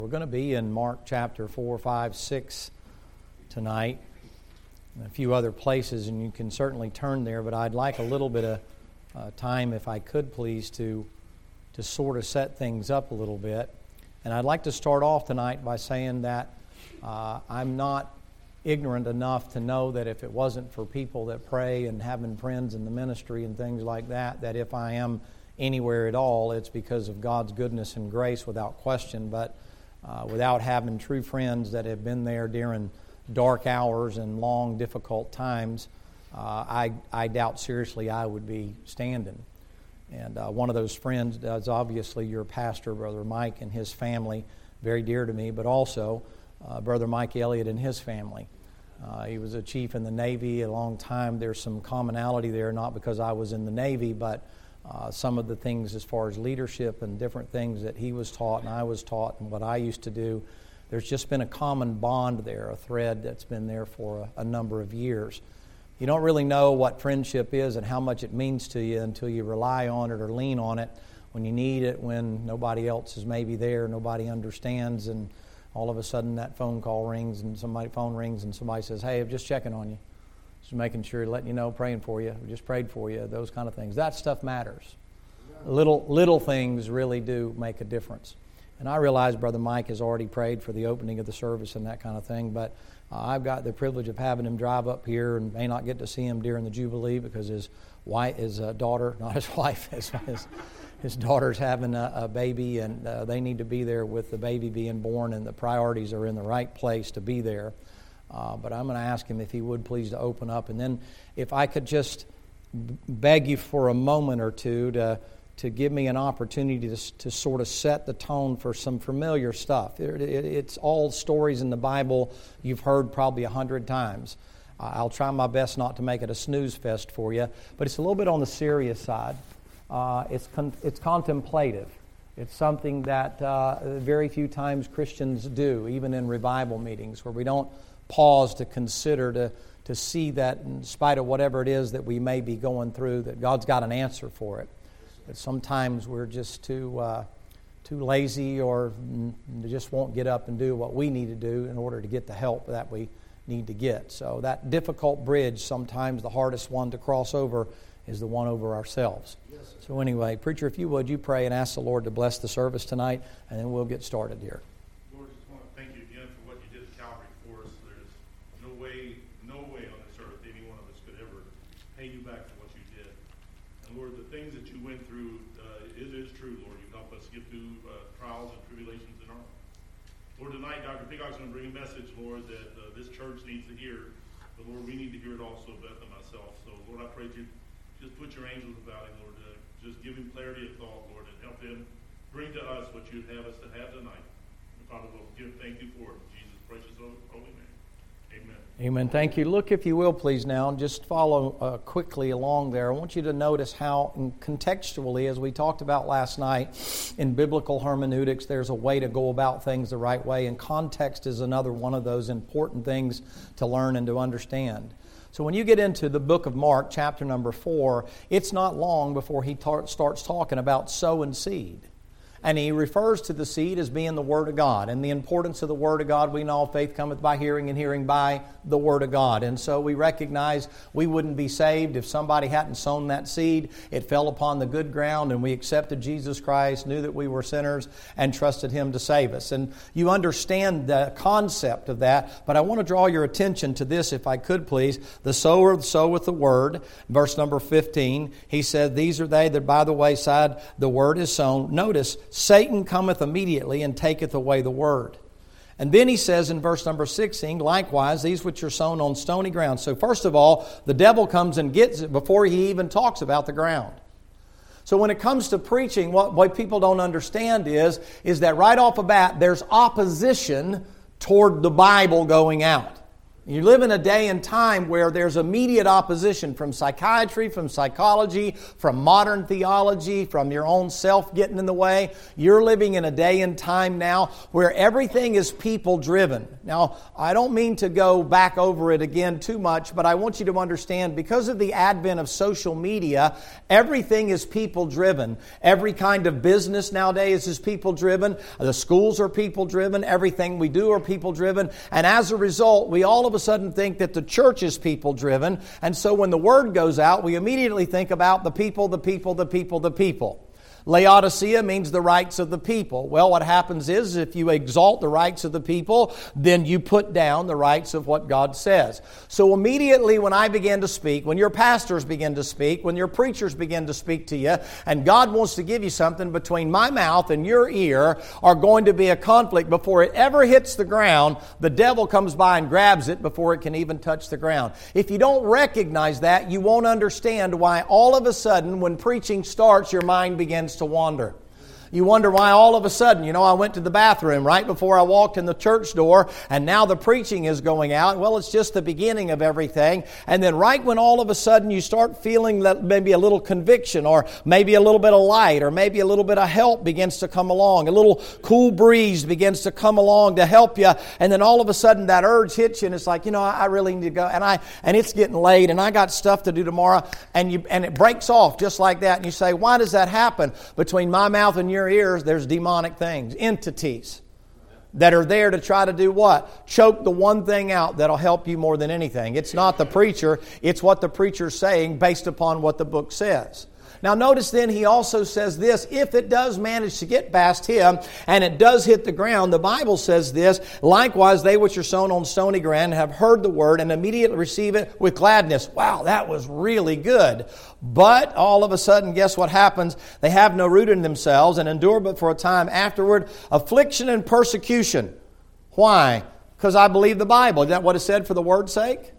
We're going to be in Mark chapter 4, 5, 6 tonight, and a few other places, and you can certainly turn there, but I'd like a little bit of time, if I could please, to sort of set things up a little bit. And I'd like to start off tonight by saying that I'm not ignorant enough to know that if it wasn't for people that pray and having friends in the ministry and things like that, that if I am anywhere at all, it's because of God's goodness and grace without question. But without having true friends that have been there during dark hours and long, difficult times, I doubt seriously I would be standing. And one of those friends is obviously your pastor, Brother Mike, and his family, very dear to me, but also Brother Mike Elliott and his family. He was a chief in the Navy a long time. There's some commonality there, not because I was in the Navy, but some of the things as far as leadership and different things that he was taught and I was taught and what I used to do. There's just been a common bond there, a thread that's been there for a number of years. You don't really know what friendship is and how much it means to you until you rely on it or lean on it when you need it, when nobody else is maybe there, nobody understands, and all of a sudden that phone rings and somebody says, "Hey, I'm just checking on you. Just making sure, letting you know, praying for you. We just prayed for you," those kind of things. That stuff matters. Little things really do make a difference. And I realize Brother Mike has already prayed for the opening of the service and that kind of thing, but I've got the privilege of having him drive up here and may not get to see him during the Jubilee because his daughter, not his wife, his daughter's having a baby, and they need to be there with the baby being born, and the priorities are in the right place to be there. But I'm going to ask him if he would please to open up. And then if I could just beg you for a moment or two to give me an opportunity to sort of set the tone for some familiar stuff. It's all stories in the Bible you've heard probably 100 times. I'll try my best not to make it a snooze fest for you, but it's a little bit on the serious side. It's contemplative. It's something that very few times Christians do, even in revival meetings, where we don't pause to consider, to see that in spite of whatever it is that we may be going through, that God's got an answer for it. But sometimes we're just too lazy or just won't get up and do what we need to do in order to get the help that we need to get. So that difficult bridge, sometimes the hardest one to cross over, is the one over ourselves. Yes, so anyway, preacher, if you would, you pray and ask the Lord to bless the service tonight, and then we'll get started here. Lord, I just want to thank you again for what you did at Calvary for us. There's no way on this earth any one of us could ever pay you back for what you did. And Lord, the things that you went through, it is true, Lord. You help us get through trials and tribulations in our life. Lord, tonight, Dr. Peacock's going to bring a message, Lord, that this church needs to hear. But Lord, we need to hear it also, Beth and myself. So Lord, I pray that you just put your angels about him, Lord, just give him clarity of thought, Lord, and help him bring to us what you'd have us to have tonight. And Father, we'll thank you for it. In Jesus' precious holy name. Amen. Amen. Thank you. Look, if you will, please, now, and just follow quickly along there. I want you to notice how contextually, as we talked about last night, in biblical hermeneutics, there's a way to go about things the right way, and context is another one of those important things to learn and to understand. So when you get into the book of Mark, chapter number 4, it's not long before he starts talking about sowing seed. And he refers to the seed as being the Word of God. And the importance of the Word of God, we know faith cometh by hearing, and hearing by the Word of God. And so we recognize we wouldn't be saved if somebody hadn't sown that seed. It fell upon the good ground, and we accepted Jesus Christ, knew that we were sinners, and trusted Him to save us. And you understand the concept of that, but I want to draw your attention to this, if I could please. The sower soweth the Word. Verse number 15, he said, "These are they that by the wayside the Word is sown." Notice, Satan cometh immediately and taketh away the word. And then he says in verse number 16, likewise, these which are sown on stony ground. So first of all, the devil comes and gets it before he even talks about the ground. So when it comes to preaching, what people don't understand is that right off the bat, there's opposition toward the Bible going out. You live in a day and time where there's immediate opposition from psychiatry, from psychology, from modern theology, from your own self getting in the way. You're living in a day and time now where everything is people-driven. Now, I don't mean to go back over it again too much, but I want you to understand, because of the advent of social media, everything is people-driven. Every kind of business nowadays is people-driven. The schools are people-driven. Everything we do are people-driven. And as a result, we all of a sudden think that the church is people-driven. And so when the word goes out, we immediately think about the people, the people, the people, the people. Laodicea means the rights of the people. Well, what happens is if you exalt the rights of the people, then you put down the rights of what God says. So immediately when I begin to speak, when your pastors begin to speak, when your preachers begin to speak to you, and God wants to give you something, between my mouth and your ear are going to be a conflict. Before it ever hits the ground, the devil comes by and grabs it before it can even touch the ground. If you don't recognize that, you won't understand why all of a sudden when preaching starts, your mind begins to wander. You wonder why all of a sudden, I went to the bathroom right before I walked in the church door, and now the preaching is going out. Well, it's just the beginning of everything. And then right when all of a sudden you start feeling that maybe a little conviction, or maybe a little bit of light, or maybe a little bit of help begins to come along, a little cool breeze begins to come along to help you, and then all of a sudden that urge hits you, and it's like, I really need to go, and it's getting late, and I got stuff to do tomorrow, and it breaks off just like that, and you say, why does that happen? Between my mouth and your ears, there's demonic things, entities that are there to try to do what? Choke the one thing out that'll help you more than anything. It's not the preacher, it's what the preacher's saying based upon what the book says. Now notice then he also says this, if it does manage to get past him and it does hit the ground, the Bible says this, likewise they which are sown on stony ground have heard the word and immediately receive it with gladness. Wow, that was really good. But all of a sudden, guess what happens? They have no root in themselves and endure but for a time afterward affliction and persecution. Why? Because I believe the Bible. Isn't that what it said for the word's sake?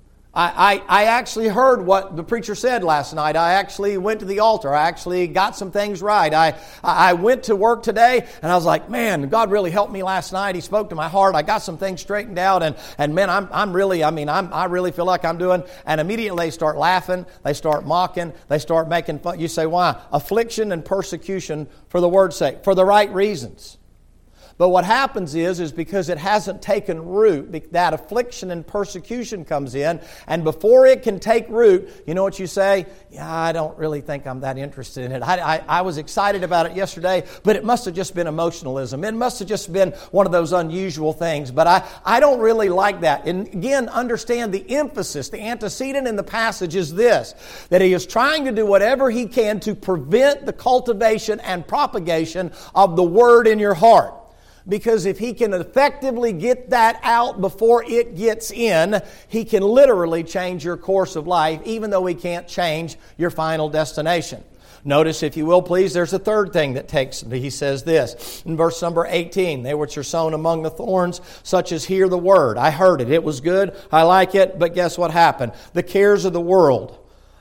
I actually heard what the preacher said last night. I actually went to the altar. I actually got some things right. I went to work today and I was like, man, God really helped me last night. He spoke to my heart. I got some things straightened out and man, I really feel like I'm doing. And immediately they start laughing. They start mocking. They start making fun. You say, why? Affliction and persecution for the word's sake, for the right reasons. But what happens is because it hasn't taken root, that affliction and persecution comes in, and before it can take root, you know what you say? Yeah, I don't really think I'm that interested in it. I was excited about it yesterday, but it must have just been emotionalism. It must have just been one of those unusual things, but I don't really like that. And again, understand the emphasis, the antecedent in the passage is this, that he is trying to do whatever he can to prevent the cultivation and propagation of the word in your heart. Because if he can effectively get that out before it gets in, he can literally change your course of life, even though he can't change your final destination. Notice, if you will, please, there's a third thing that he says this. In verse number 18, they which are sown among the thorns, such as hear the word. I heard it. It was good. I like it. But guess what happened? The cares of the world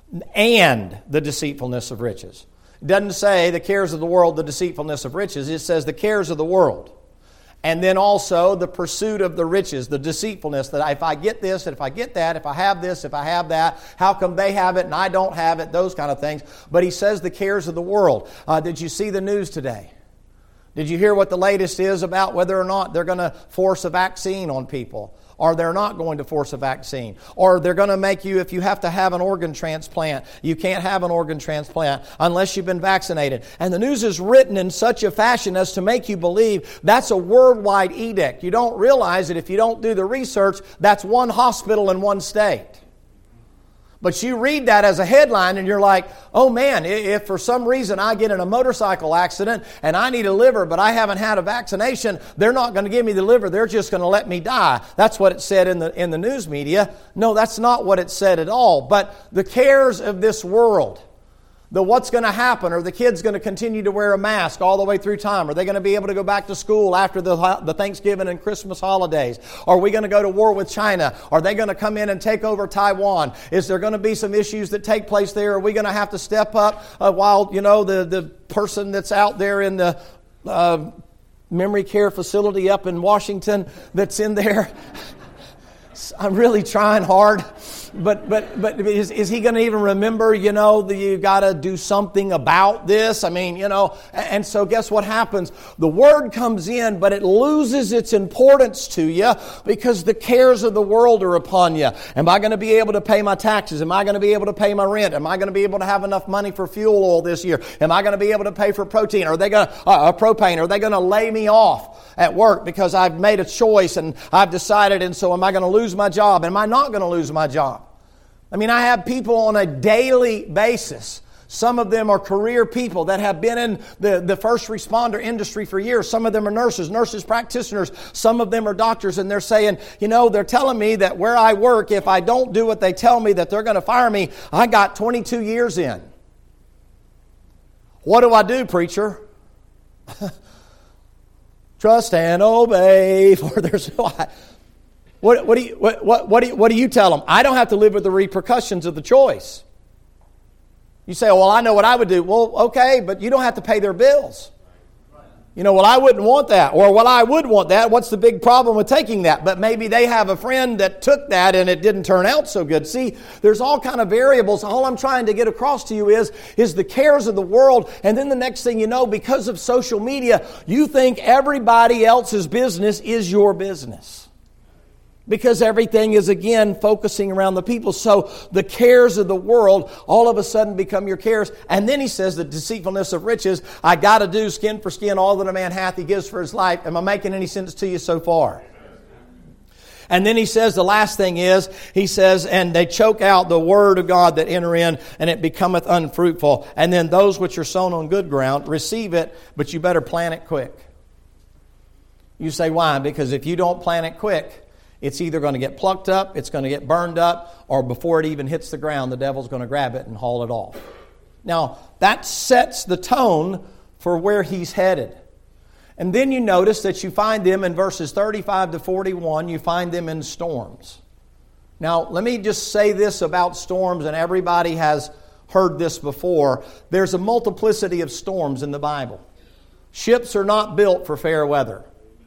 and the deceitfulness of riches. It doesn't say the cares of the world, the deceitfulness of riches. It says the cares of the world. And then also the pursuit of the riches, the deceitfulness, that if I get this, and if I get that, if I have this, if I have that, how come they have it and I don't have it, those kind of things. But he says the cares of the world. Did you see the news today? Did you hear what the latest is about whether or not they're going to force a vaccine on people? Or they're not going to force a vaccine. Or they're going to make you, if you have to have an organ transplant, you can't have an organ transplant unless you've been vaccinated. And the news is written in such a fashion as to make you believe that's a worldwide edict. You don't realize that if you don't do the research, that's one hospital in one state. But you read that as a headline and you're like, oh man, if for some reason I get in a motorcycle accident and I need a liver but I haven't had a vaccination, they're not going to give me the liver. They're just going to let me die. That's what it said in the news media. No, that's not what it said at all. But the cares of this world, the what's going to happen, are the kids going to continue to wear a mask all the way through time? Are they going to be able to go back to school after the Thanksgiving and Christmas holidays? Are we going to go to war with China? Are they going to come in and take over Taiwan? Is there going to be some issues that take place there? Are we going to have to step up while, the person that's out there in the memory care facility up in Washington that's in there? I'm really trying hard. But is he going to even remember, that you got to do something about this? I mean, and so guess what happens? The Word comes in, but it loses its importance to you because the cares of the world are upon you. Am I going to be able to pay my taxes? Am I going to be able to pay my rent? Am I going to be able to have enough money for fuel oil this year? Am I going to be able to pay for propane? Are they going to lay me off at work because I've made a choice and I've decided, and so am I going to lose my job? Am I not going to lose my job? I mean, I have people on a daily basis. Some of them are career people that have been in the first responder industry for years. Some of them are nurses practitioners. Some of them are doctors, and they're saying, they're telling me that where I work, if I don't do what they tell me, that they're going to fire me. I got 22 years in. What do I do, preacher? Trust and obey, for there's no... What do you tell them? I don't have to live with the repercussions of the choice. You say, well, I know what I would do. Well, okay, but you don't have to pay their bills. Well, I wouldn't want that. Or, well, I would want that. What's the big problem with taking that? But maybe they have a friend that took that and it didn't turn out so good. See, there's all kind of variables. All I'm trying to get across to you is the cares of the world. And then the next thing you know, because of social media, you think everybody else's business is your business. Because everything is, again, focusing around the people. So the cares of the world all of a sudden become your cares. And then he says the deceitfulness of riches, I got to do skin for skin, all that a man hath he gives for his life. Am I making any sense to you so far? And then he says the last thing is, he says, and they choke out the word of God that enter in, and it becometh unfruitful. And then those which are sown on good ground receive it, but you better plant it quick. You say, why? Because if you don't plant it quick, it's either going to get plucked up, it's going to get burned up, or before it even hits the ground, the devil's going to grab it and haul it off. Now, that sets the tone for where he's headed. And then you notice that you find them in verses 35 to 41, you find them in storms. Now, let me just say this about storms, and everybody has heard this before. There's a multiplicity of storms in the Bible. Ships are not built for fair weather.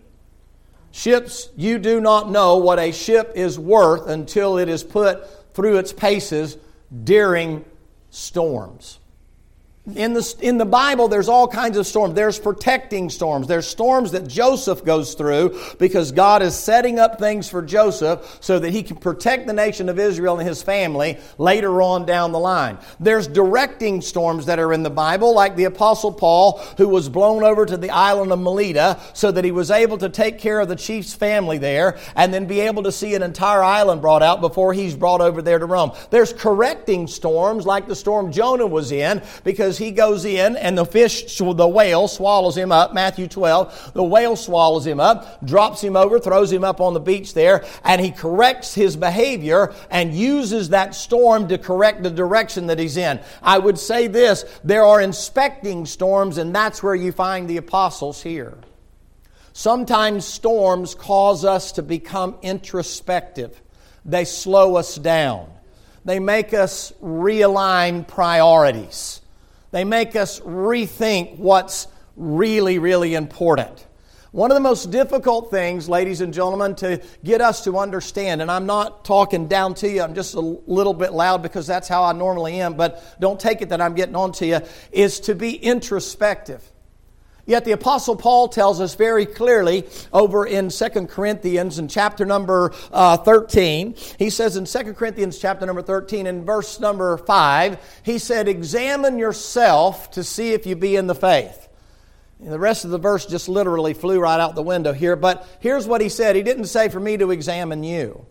Ships, you do not know what a ship is worth until it is put through its paces during storms. In the Bible, there's all kinds of storms. There's protecting storms. There's storms that Joseph goes through because God is setting up things for Joseph so that he can protect the nation of Israel and his family later on down the line. There's directing storms that are in the Bible, like the Apostle Paul, who was blown over to the island of Melita so that he was able to take care of the chief's family there and then be able to see an entire island brought out before he's brought over there to Rome. There's correcting storms, like the storm Jonah was in, because he goes in and the whale swallows him up. Matthew 12, the whale swallows him up, drops him over, throws him up on the beach there, and he corrects his behavior and uses that storm to correct the direction that he's in. I would say this, there are inspecting storms, and that's where you find the apostles here. Sometimes storms cause us to become introspective. They slow us down. They make us realign priorities. They make us rethink what's really, really important. One of the most difficult things, ladies and gentlemen, to get us to understand, and I'm not talking down to you, I'm just a little bit loud because that's how I normally am, but don't take it that I'm getting on to you, is to be introspective. Yet the Apostle Paul tells us very clearly over in 2 Corinthians in chapter number 13. He says in 2 Corinthians chapter number 13 in verse number 5, he said, examine yourself to see if you be in the faith. And the rest of the verse just literally flew right out the window here. But here's what he said. He didn't say for me to examine you.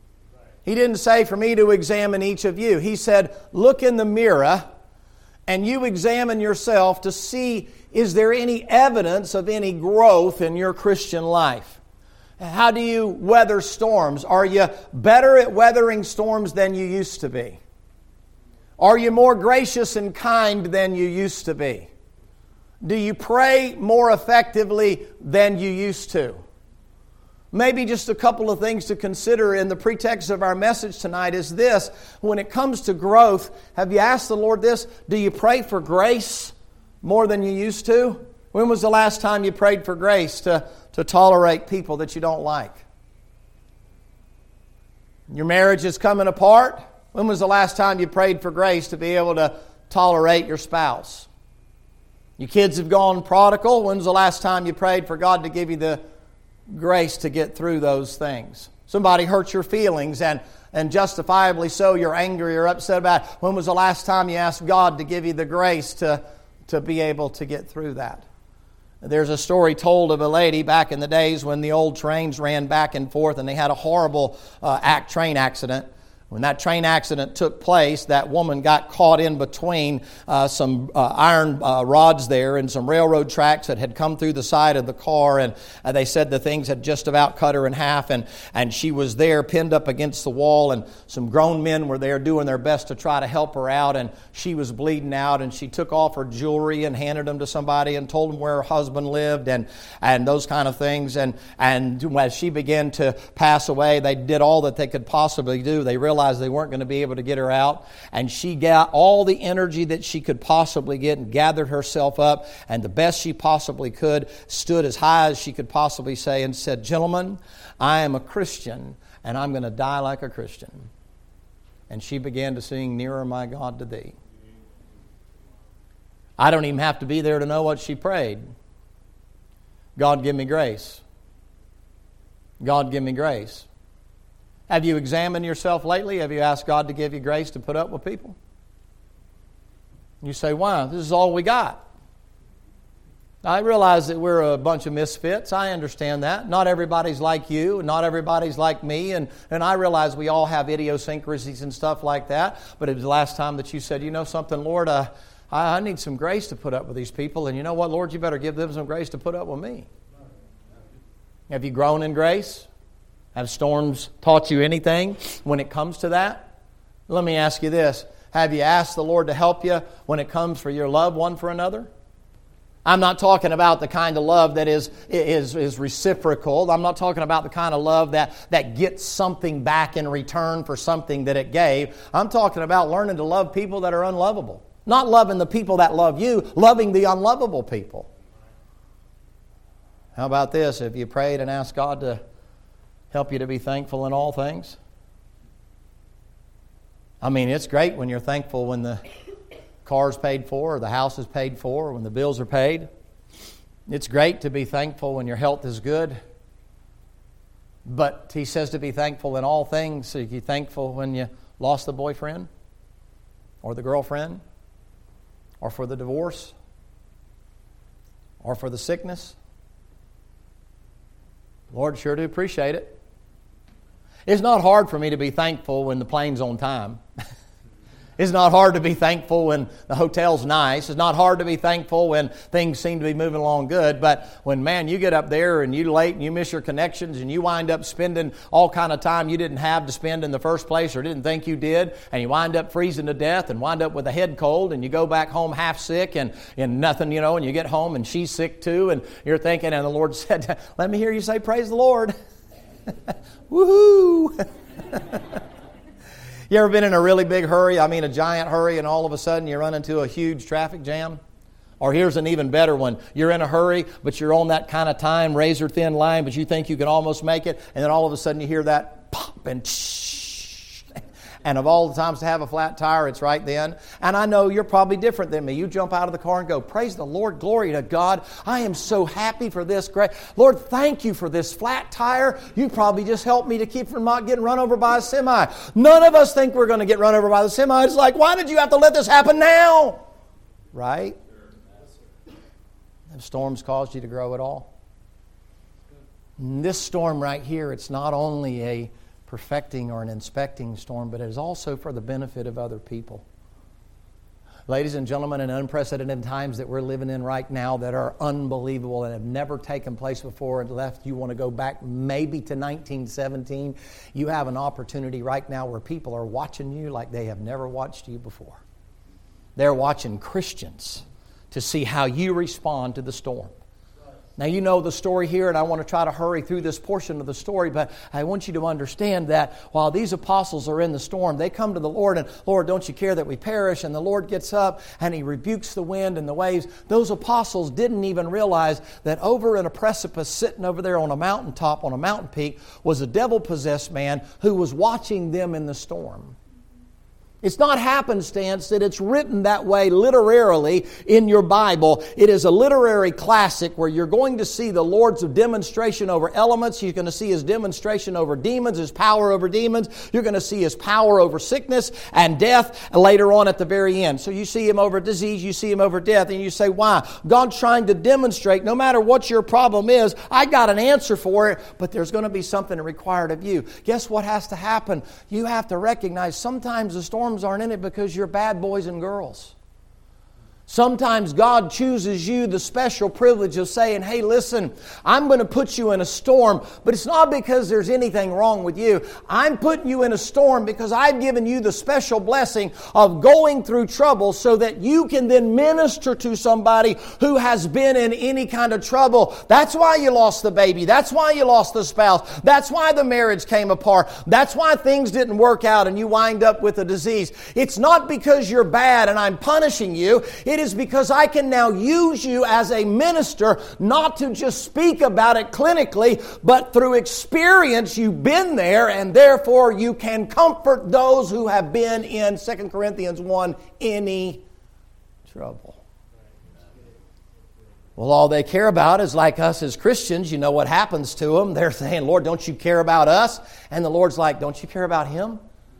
He didn't say for me to examine each of you. He said, look in the mirror and you examine yourself to see, is there any evidence of any growth in your Christian life? How do you weather storms? Are you better at weathering storms than you used to be? Are you more gracious and kind than you used to be? Do you pray more effectively than you used to? Maybe just a couple of things to consider in the pretext of our message tonight is this. When it comes to growth, have you asked the Lord this? Do you pray for grace more than you used to? When was the last time you prayed for grace to tolerate people that you don't like? Your marriage is coming apart. When was the last time you prayed for grace to be able to tolerate your spouse? Your kids have gone prodigal. When's the last time you prayed for God to give you the grace to get through those things? Somebody hurts your feelings and justifiably so, you're angry or upset about it. When was the last time you asked God to give you the grace to be able to get through that? There's a story told of a lady back in the days when the old trains ran back and forth and they had a horrible train accident. When that train accident took place, that woman got caught in between some iron rods there and some railroad tracks that had come through the side of the car, and they said the things had just about cut her in half, and she was there pinned up against the wall, and some grown men were there doing their best to try to help her out, and she was bleeding out, and she took off her jewelry and handed them to somebody and told them where her husband lived and those kind of things, and as she began to pass away, they did all that they could possibly do. They realized they weren't going to be able to get her out, and she got all the energy that she could possibly get and gathered herself up, and the best she possibly could, stood as high as she could possibly say and said, "Gentlemen, I am a Christian and I'm going to die like a Christian." And she began to sing, "Nearer, my God, to Thee." I don't even have to be there to know what she prayed. God, give me grace. God, give me grace. Have you examined yourself lately? Have you asked God to give you grace to put up with people? You say, "Wow, this is all we got." I realize that we're a bunch of misfits. I understand that. Not everybody's like you, and not everybody's like me, and I realize we all have idiosyncrasies and stuff like that. But it was the last time that you said, "You know something, Lord, I need some grace to put up with these people, and you know what, Lord, you better give them some grace to put up with me." Have you grown in grace? Have storms taught you anything when it comes to that? Let me ask you this. Have you asked the Lord to help you when it comes for your love one for another? I'm not talking about the kind of love that is reciprocal. I'm not talking about the kind of love that gets something back in return for something that it gave. I'm talking about learning to love people that are unlovable. Not loving the people that love you, loving the unlovable people. How about this? Have you prayed and asked God to help you to be thankful in all things? I mean, it's great when you're thankful when the car's paid for or the house is paid for or when the bills are paid. It's great to be thankful when your health is good. But He says to be thankful in all things. So you're thankful when you lost the boyfriend or the girlfriend or for the divorce or for the sickness. Lord, sure do appreciate it. It's not hard for me to be thankful when the plane's on time. It's not hard to be thankful when the hotel's nice. It's not hard to be thankful when things seem to be moving along good. But when, man, you get up there and you're late and you miss your connections and you wind up spending all kind of time you didn't have to spend in the first place or didn't think you did, and you wind up freezing to death and wind up with a head cold, and you go back home half sick and nothing, and you get home and she's sick too, and you're thinking, and the Lord said, "Let me hear you say, praise the Lord." Woohoo! You ever been in a really big hurry, a giant hurry, and all of a sudden you run into a huge traffic jam? Or here's an even better one. You're in a hurry, but you're on that kind of time, razor-thin line, but you think you can almost make it, and then all of a sudden you hear that pop and shh. And of all the times to have a flat tire, it's right then. And I know you're probably different than me. You jump out of the car and go, "Praise the Lord, glory to God. I am so happy for this. Great Lord, thank you for this flat tire. You probably just helped me to keep from not getting run over by a semi." None of us think we're going to get run over by the semi. It's like, why did you have to let this happen now? Right? Have storms caused you to grow at all? This storm right here, it's not only a perfecting or an inspecting storm, but it is also for the benefit of other people. Ladies and gentlemen, in unprecedented times that we're living in right now that are unbelievable and have never taken place before, unless you want to go back maybe to 1917, you have an opportunity right now where people are watching you like they have never watched you before. They're watching Christians to see how you respond to the storm. Now, you know the story here, and I want to try to hurry through this portion of the story, but I want you to understand that while these apostles are in the storm, they come to the Lord, and, Lord, don't you care that we perish? And the Lord gets up, and He rebukes the wind and the waves. Those apostles didn't even realize that over in a precipice, sitting over there on a mountaintop, on a mountain peak, was a devil-possessed man who was watching them in the storm. It's not happenstance that it's written that way literarily in your Bible. It is a literary classic where you're going to see the Lord's demonstration over elements. You're going to see His demonstration over demons, His power over demons. You're going to see His power over sickness and death later on at the very end. So you see Him over disease, you see Him over death, and you say, why? God's trying to demonstrate, no matter what your problem is, I got an answer for it, but there's going to be something required of you. Guess what has to happen? You have to recognize sometimes the storms aren't in it because you're bad boys and girls. Sometimes God chooses you the special privilege of saying, hey, listen, I'm going to put you in a storm, but it's not because there's anything wrong with you. I'm putting you in a storm because I've given you the special blessing of going through trouble so that you can then minister to somebody who has been in any kind of trouble. That's why you lost the baby. That's why you lost the spouse. That's why the marriage came apart. That's why things didn't work out and you wind up with a disease. It's not because you're bad and I'm punishing you. It is because I can now use you as a minister, not to just speak about it clinically, but through experience you've been there, and therefore you can comfort those who have been in 2 Corinthians 1, any trouble. Well, all they care about is like us as Christians. You know what happens to them. They're saying, Lord, don't you care about us? And the Lord's like, don't you care about Him?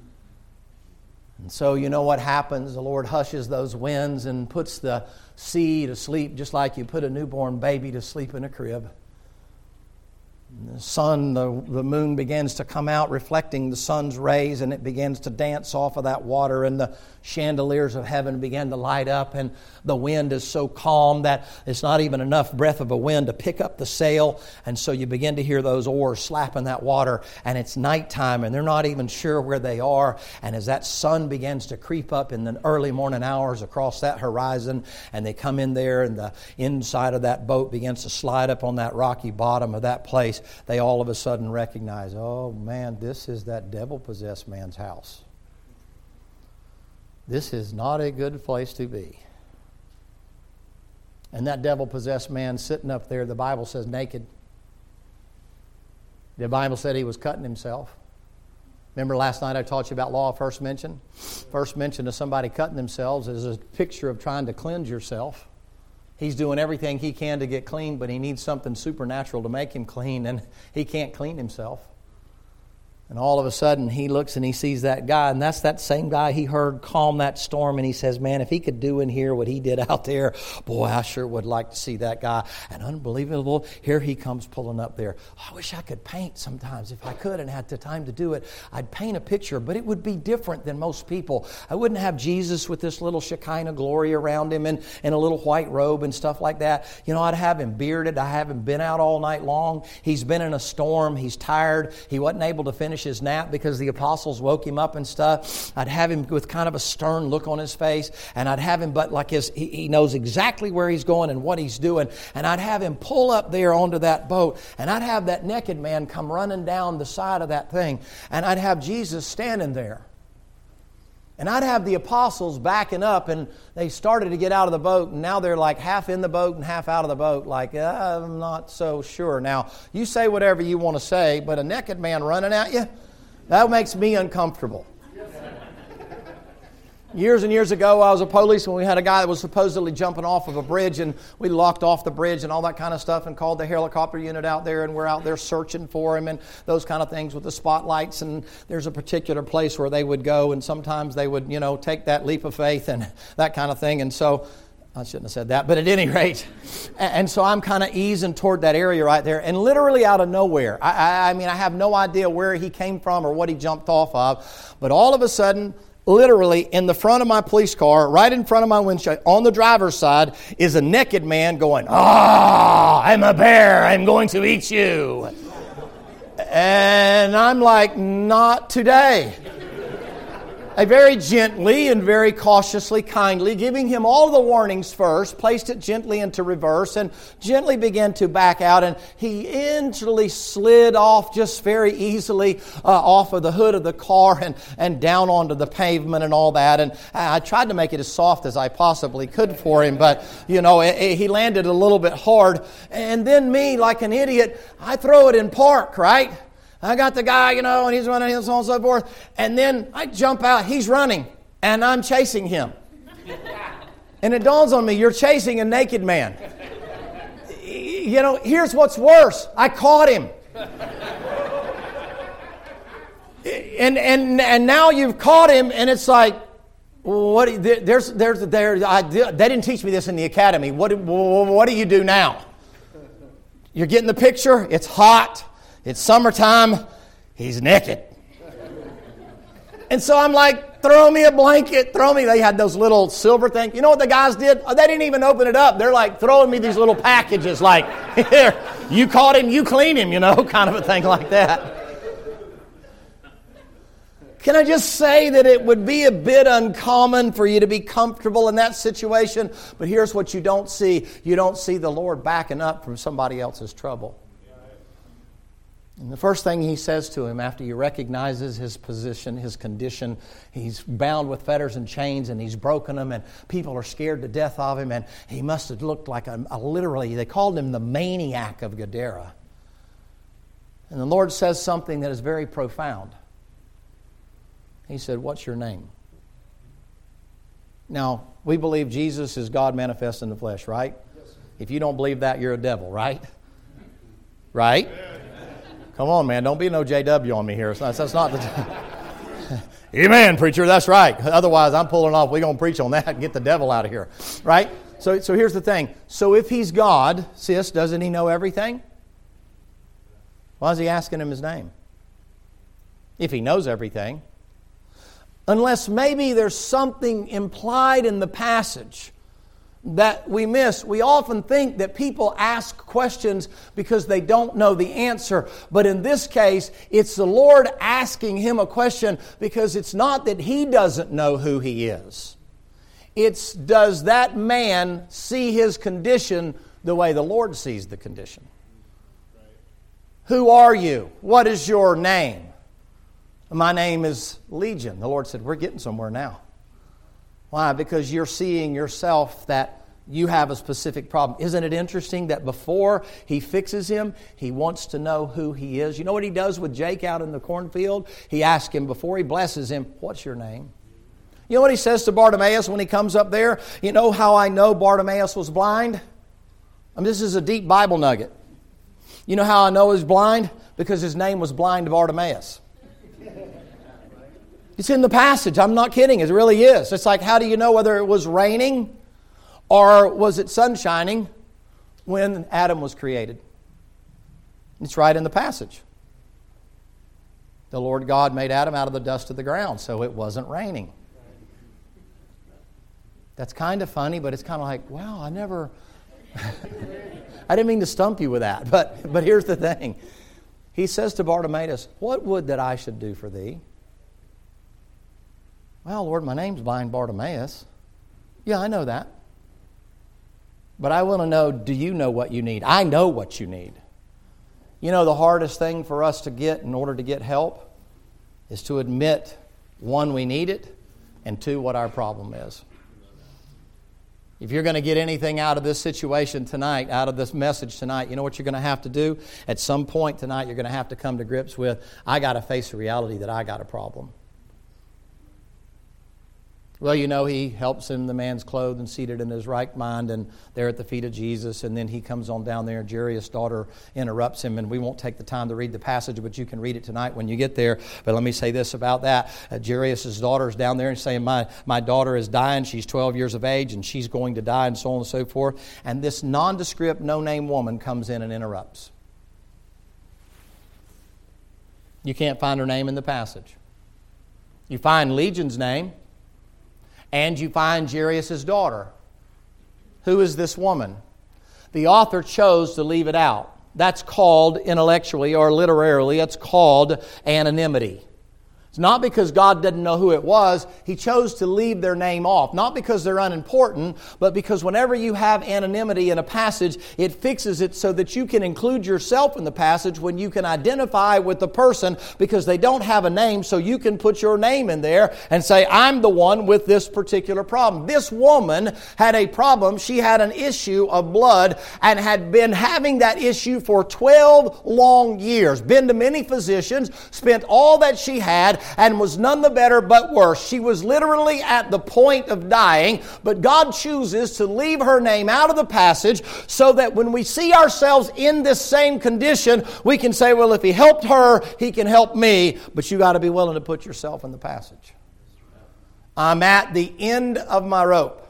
And so you know what happens. The Lord hushes those winds and puts the sea to sleep, just like you put a newborn baby to sleep in a crib. And the sun, the moon begins to come out reflecting the sun's rays, and it begins to dance off of that water, and the chandeliers of heaven begin to light up, and the wind is so calm that it's not even enough breath of a wind to pick up the sail, and so you begin to hear those oars slapping that water, and it's nighttime, and they're not even sure where they are, and as that sun begins to creep up in the early morning hours across that horizon, and they come in there, and the inside of that boat begins to slide up on that rocky bottom of that place, they all of a sudden recognize, oh man, this is that devil-possessed man's house. This is not a good place to be. And that devil-possessed man sitting up there, the Bible says naked. The Bible said he was cutting himself. Remember last night I taught you about law of first mention? First mention of somebody cutting themselves is a picture of trying to cleanse yourself. He's doing everything he can to get clean, but he needs something supernatural to make him clean, and he can't clean himself. And all of a sudden, he looks and he sees that guy, and that's that same guy he heard calm that storm, and he says, man, if he could do in here what he did out there, boy, I sure would like to see that guy. And unbelievable, here he comes pulling up there. I wish I could paint sometimes. If I could and had the time to do it, I'd paint a picture, but it would be different than most people. I wouldn't have Jesus with this little Shekinah glory around him and a little white robe and stuff like that. You know, I'd have him bearded. I have him been out all night long. He's been in a storm. He's tired. He wasn't able to finish his nap because the apostles woke him up and stuff. I'd have him with kind of a stern look on his face, and I'd have him, but like he knows exactly where he's going and what he's doing, and I'd have him pull up there onto that boat, and I'd have that naked man come running down the side of that thing, and I'd have Jesus standing there. And I'd have the apostles backing up, and they started to get out of the boat, and now they're like half in the boat and half out of the boat, like, I'm not so sure. Now, you say whatever you want to say, but a naked man running at you, that makes me uncomfortable. Years and years ago, I was a policeman. We had a guy that was supposedly jumping off of a bridge, and we locked off the bridge and all that kind of stuff and called the helicopter unit out there, and we're out there searching for him and those kind of things with the spotlights. And there's a particular place where they would go, and sometimes they would, take that leap of faith and that kind of thing. And so I shouldn't have said that, but at any rate, and so I'm kind of easing toward that area right there, and literally out of nowhere, I mean, I have no idea where he came from or what he jumped off of, but all of a sudden, literally in the front of my police car, right in front of my windshield, on the driver's side, is a naked man going, I'm a bear, I'm going to eat you. And I'm like, not today. very gently and very cautiously, kindly, giving him all the warnings first, placed it gently into reverse and gently began to back out. And he instantly slid off just very easily off of the hood of the car and down onto the pavement and all that. And I tried to make it as soft as I possibly could for him, but, he landed a little bit hard. And then me, like an idiot, I throw it in park, right? I got the guy, and he's running and so on and so forth. And then I jump out. He's running, and I'm chasing him. And it dawns on me, you're chasing a naked man. Here's what's worse. I caught him. And now you've caught him, and it's like, what? They didn't teach me this in the academy. What do you do now? You're getting the picture? It's hot. It's summertime. He's naked. And so I'm like, throw me a blanket. They had those little silver things. You know what the guys did? They didn't even open it up. They're like throwing me these little packages like, here, you caught him, you clean him, kind of a thing like that. Can I just say that it would be a bit uncommon for you to be comfortable in that situation? But here's what you don't see. You don't see the Lord backing up from somebody else's trouble. And the first thing he says to him after he recognizes his position, his condition, he's bound with fetters and chains and he's broken them and people are scared to death of him and he must have looked like literally, they called him the maniac of Gadara. And the Lord says something that is very profound. He said, "What's your name?" Now, we believe Jesus is God manifest in the flesh, right? Yes. If you don't believe that, you're a devil, right? Right? Come on, man. Don't be no JW on me here. That's not the... Amen, preacher. That's right. Otherwise, I'm pulling off. We're going to preach on that and get the devil out of here. Right? So here's the thing. So if he's God, sis, doesn't he know everything? Why is he asking him his name? If he knows everything. Unless maybe there's something implied in the passage that we miss. We often think that people ask questions because they don't know the answer. But in this case, it's the Lord asking him a question because it's not that he doesn't know who he is. It's, does that man see his condition the way the Lord sees the condition? Who are you? What is your name? My name is Legion. The Lord said, we're getting somewhere now. Why? Because you're seeing yourself that you have a specific problem. Isn't it interesting that before he fixes him, he wants to know who he is? You know what he does with Jake out in the cornfield? He asks him, before he blesses him, what's your name? You know what he says to Bartimaeus when he comes up there? You know how I know Bartimaeus was blind? This is a deep Bible nugget. You know how I know he's blind? Because his name was Blind Bartimaeus. It's in the passage. I'm not kidding. It really is. It's like, how do you know whether it was raining or was it sun shining when Adam was created? It's right in the passage. The Lord God made Adam out of the dust of the ground, so it wasn't raining. That's kind of funny, but it's kind of like, wow, I didn't mean to stump you with that. But here's the thing. He says to Bartimaeus, what would that I should do for thee? Well, Lord, my name's Blind Bartimaeus. Yeah, I know that. But I want to know, do you know what you need? I know what you need. You know, the hardest thing for us to get in order to get help is to admit, one, we need it, and two, what our problem is. If you're going to get anything out of this situation tonight, out of this message tonight, you know what you're going to have to do? At some point tonight, you're going to have to come to grips with, I got to face the reality that I got a problem. Well, you know, he helps him, the man's clothed and seated in his right mind, and there at the feet of Jesus, and then he comes on down there, and Jairus' daughter interrupts him, and we won't take the time to read the passage, but you can read it tonight when you get there. But let me say this about that. Jairus' daughter is down there and saying, my daughter is dying, she's 12 years of age, and she's going to die, and so on and so forth. And this nondescript, no-name woman comes in and interrupts. You can't find her name in the passage. You find Legion's name, and you find Jairus' daughter. Who is this woman? The author chose to leave it out. That's called intellectually or literarily, it's called anonymity. It's not because God didn't know who it was. He chose to leave their name off. Not because they're unimportant, but because whenever you have anonymity in a passage, it fixes it so that you can include yourself in the passage when you can identify with the person because they don't have a name, so you can put your name in there and say, I'm the one with this particular problem. This woman had a problem. She had an issue of blood and had been having that issue for 12 long years. Been to many physicians, spent all that she had, and was none the better but worse. She was literally at the point of dying, but God chooses to leave her name out of the passage so that when we see ourselves in this same condition, we can say, well, if He helped her, He can help me. But you got to be willing to put yourself in the passage. I'm at the end of my rope.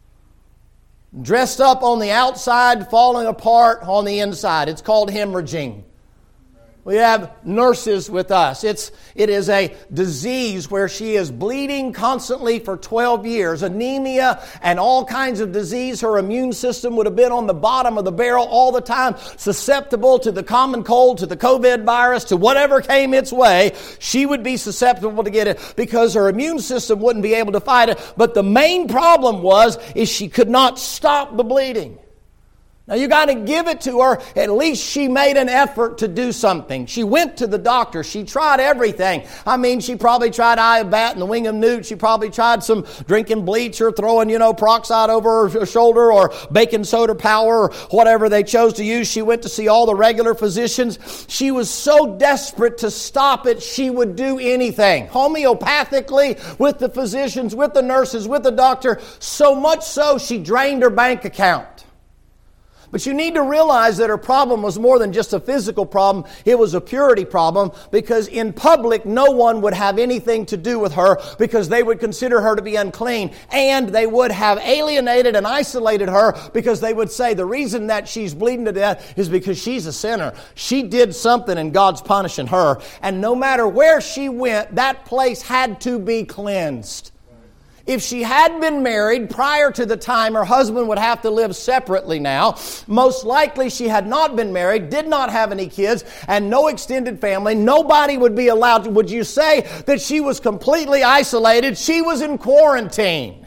Dressed up on the outside, falling apart on the inside. It's called hemorrhaging. We have nurses with us. It is a disease where she is bleeding constantly for 12 years. Anemia and all kinds of disease. Her immune system would have been on the bottom of the barrel all the time, susceptible to the common cold, to the COVID virus, to whatever came its way. She would be susceptible to get it because her immune system wouldn't be able to fight it. But the main problem is she could not stop the bleeding. Now you got to give it to her. At least she made an effort to do something. She went to the doctor. She tried everything. I mean, she probably tried Iobat and the wing of newt. She probably tried some drinking bleach or throwing, peroxide over her shoulder or baking soda power or whatever they chose to use. She went to see all the regular physicians. She was so desperate to stop it, she would do anything. Homeopathically, with the physicians, with the nurses, with the doctor. So much so, she drained her bank account. But you need to realize that her problem was more than just a physical problem. It was a purity problem because in public, no one would have anything to do with her because they would consider her to be unclean. And they would have alienated and isolated her because they would say the reason that she's bleeding to death is because she's a sinner. She did something and God's punishing her. And no matter where she went, that place had to be cleansed. If she had been married prior to the time, her husband would have to live separately now. Most likely she had not been married, did not have any kids, and no extended family. Nobody would be allowed to. Would you say that she was completely isolated? She was in quarantine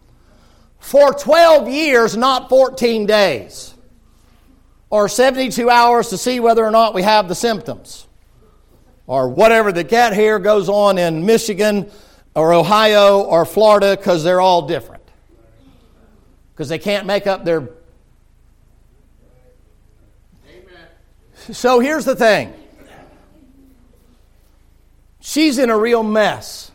for 12 years, not 14 days. Or 72 hours to see whether or not we have the symptoms. Or whatever the cat hair goes on in Michigan or Ohio or Florida, because they're all different. Because they can't make up their... So here's the thing. She's in a real mess.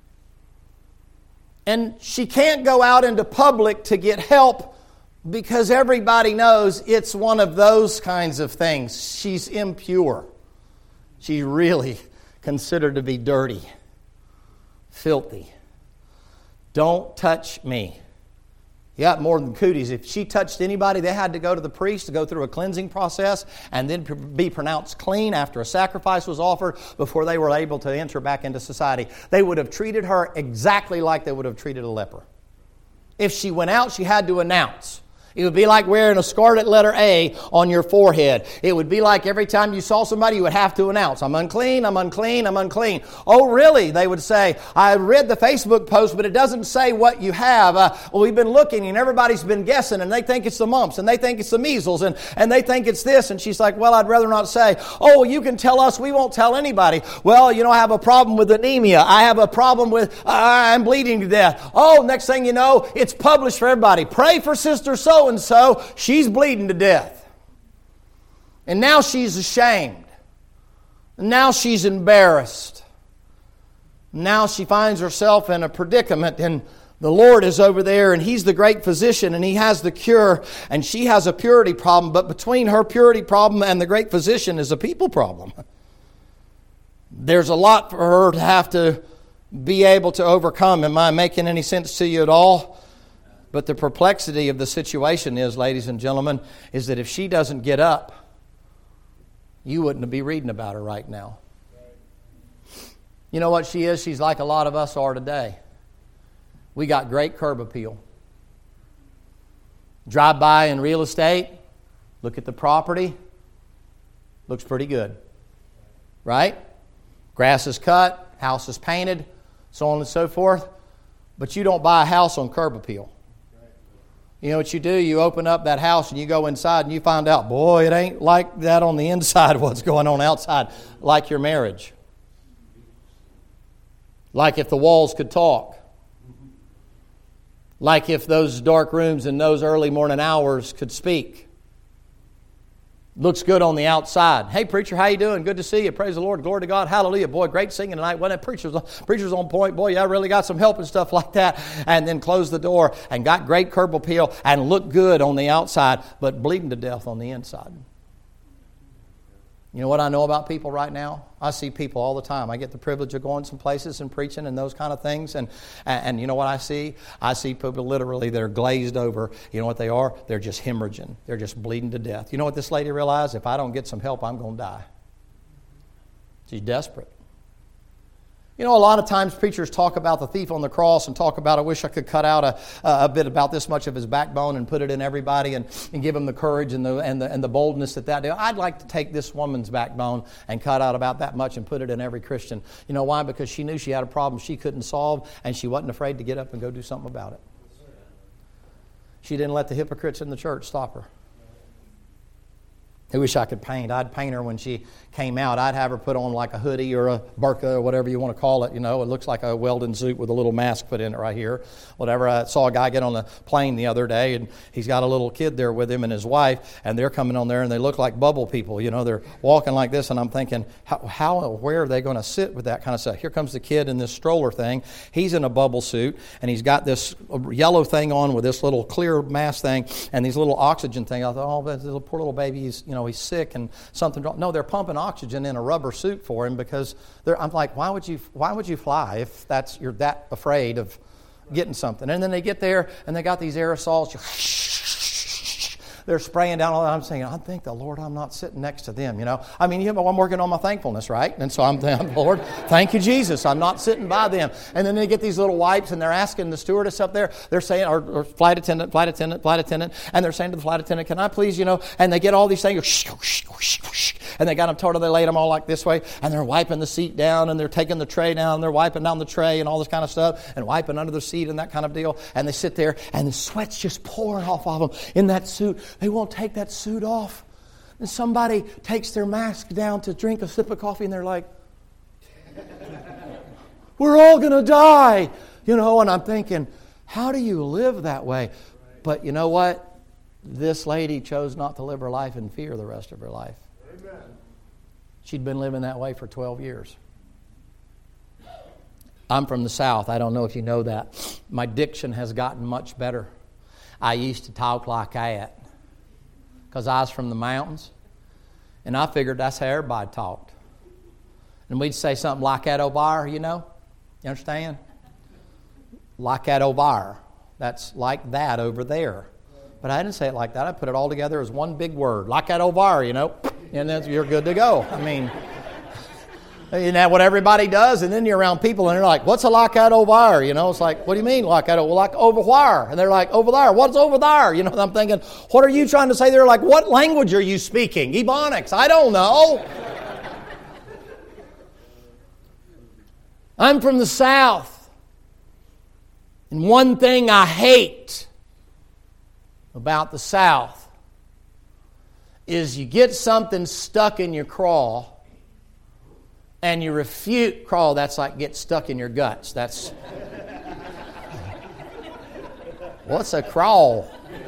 And she can't go out into public to get help because everybody knows it's one of those kinds of things. She's impure. She's really considered to be dirty. Filthy. Don't touch me. You got more than cooties. If she touched anybody, they had to go to the priest to go through a cleansing process and then be pronounced clean after a sacrifice was offered before they were able to enter back into society. They would have treated her exactly like they would have treated a leper. If she went out, she had to announce. It would be like wearing a scarlet letter A on your forehead. It would be like every time you saw somebody, you would have to announce, I'm unclean, I'm unclean, I'm unclean. Oh, really? They would say, I read the Facebook post, but it doesn't say what you have. Well, we've been looking, and everybody's been guessing, and they think it's the mumps, and they think it's the measles, and they think it's this. And she's like, well, I'd rather not say. Oh, you can tell us. We won't tell anybody. Well, I have a problem with anemia. I have a problem with, I'm bleeding to death. Oh, next thing you know, it's published for everybody. Pray for Sister so-and-so. She's bleeding to death. And now she's ashamed. And now she's embarrassed. Now she finds herself in a predicament, and the Lord is over there, and He's the great physician, and He has the cure, and she has a purity problem. But between her purity problem and the great physician is a people problem. There's a lot for her to have to be able to overcome. Am I making any sense to you at all? But the perplexity of the situation is, ladies and gentlemen, is that if she doesn't get up, you wouldn't be reading about her right now. You know what she is? She's like a lot of us are today. We got great curb appeal. Drive by in real estate, look at the property, looks pretty good. Right? Grass is cut, house is painted, so on and so forth. But you don't buy a house on curb appeal. You know what you do? You open up that house and you go inside and you find out, boy, it ain't like that on the inside, what's going on outside, like your marriage. Like if the walls could talk. Like if those dark rooms in those early morning hours could speak. Looks good on the outside. Hey, preacher, how you doing? Good to see you. Praise the Lord. Glory to God. Hallelujah. Boy, great singing tonight. Wasn't it? Preacher's on point. Boy, yeah, I really got some help and stuff like that. And then closed the door and got great curb appeal and looked good on the outside, but bleeding to death on the inside. You know what I know about people right now? I see people all the time. I get the privilege of going some places and preaching and those kind of things. And you know what I see? I see people literally that are glazed over. You know what they are? They're just hemorrhaging. They're just bleeding to death. You know what this lady realized? If I don't get some help, I'm going to die. She's desperate. You know, a lot of times preachers talk about the thief on the cross and talk about, I wish I could cut out a bit about this much of his backbone and put it in everybody and give him the courage and the boldness that day. I'd like to take this woman's backbone and cut out about that much and put it in every Christian. You know why? Because she knew she had a problem she couldn't solve, and she wasn't afraid to get up and go do something about it. She didn't let the hypocrites in the church stop her. I wish I could paint. I'd paint her when she came out. I'd have her put on like a hoodie or a burqa or whatever you want to call it. You know, it looks like a welding suit with a little mask put in it right here. Whatever. I saw a guy get on the plane the other day, and he's got a little kid there with him and his wife, and they're coming on there, and they look like bubble people. You know, they're walking like this, and I'm thinking, where are they going to sit with that kind of stuff? Here comes the kid in this stroller thing. He's in a bubble suit, and he's got this yellow thing on with this little clear mask thing and these little oxygen thing. I thought, oh, but this poor little baby, he's sick and something wrong. No, they're pumping oxygen in a rubber suit for him because I'm like, why would you fly if you're that afraid of getting something? And then they get there and they got these aerosols. They're spraying down all that. I'm saying, I thank the Lord I'm not sitting next to them, you know. I mean, I'm working on my thankfulness, right? And so I'm thinking, Lord, thank you, Jesus. I'm not sitting by them. And then they get these little wipes, and they're asking the stewardess up there, they're saying, or flight attendant, and they're saying to the flight attendant, can I please, and they get all these things, and they got them totally, they laid them all like this way, and they're wiping the seat down, and they're taking the tray down, and they're wiping down the tray and all this kind of stuff, and wiping under the seat and that kind of deal. And they sit there, and the sweat's just pouring off of them in that suit. They won't take that suit off. And somebody takes their mask down to drink a sip of coffee, and they're like, we're all going to die. And I'm thinking, how do you live that way? But you know what? This lady chose not to live her life in fear the rest of her life. Amen. She'd been living that way for 12 years. I'm from the South. I don't know if you know that. My diction has gotten much better. I used to talk like that because I was from the mountains, and I figured that's how everybody talked. And we'd say something like that over, you understand? Like that over. That's like that over there. But I didn't say it like that. I put it all together as one big word. Like that over, and then you're good to go. I mean, isn't that what everybody does? And then you're around people and they're like, what's a like that over? It's like, what do you mean like that? Well, like over where? And they're like, over there. What's over there? And I'm thinking, what are you trying to say? They're like, what language are you speaking? Ebonics. I don't know. I'm from the South. And one thing I hate about the South is you get something stuck in your craw and you refute crawl. That's like get stuck in your guts. That's what's a crawl?